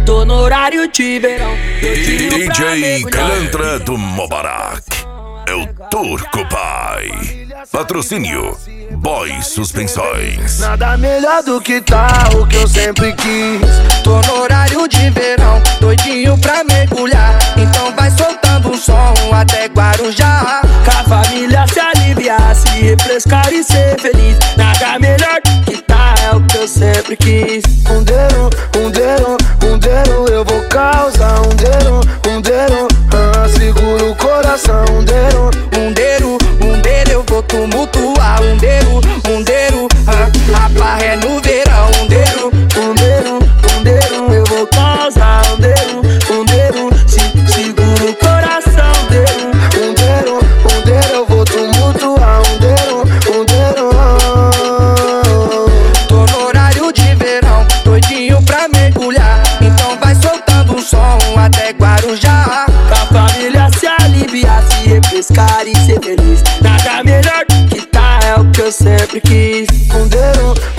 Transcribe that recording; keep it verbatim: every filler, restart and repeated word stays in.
Tô no horário de verão. D J Calantra do Mubarak é o Turco Pai. Patrocínio Boy Suspensões. Nada melhor do que tá o que eu sempre quis. Tô no horário de verão, doidinho pra mergulhar. Então vai soltando um som até Guarujá. Com a família se aliviar, se refrescar e ser feliz. Nada melhor do que tá, é o que eu sempre quis. Um dedo, um dedo, um dedo, eu vou causar. Um dedo, um dedo, ah, segura o coração. Um dedo, Um dedo, um dedo, eu vou tumultuar. Um dedo, um dedo, ah, a barra é no verão. Um dedo, um dedo, um dedo, eu vou causar. Um dedo, um dedo, se, segura o coração. Um dedo, um dedo, um dedo, eu vou tumultuar. Um dedo, um dedo, ah. Tô no horário de verão, doidinho pra mergulhar. Então vai soltando um som até Guarujá. Com a família se aliviar, se refrescar e ser feliz. Nada melhor do que tá, é o que eu sempre quis. Um dedo,